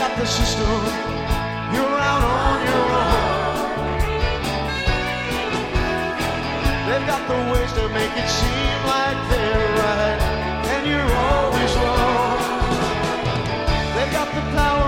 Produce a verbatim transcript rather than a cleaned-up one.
got the system, you're out on your own. They've got the ways to make it seem like they're right, and you're always wrong. They've got the power